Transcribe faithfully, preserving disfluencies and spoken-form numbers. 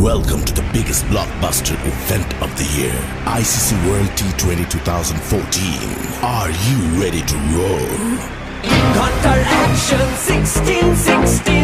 Welcome to the biggest blockbuster event of the year, I C C World T twenty twenty fourteen. Are you ready to roar? Counter Action sixteen sixteen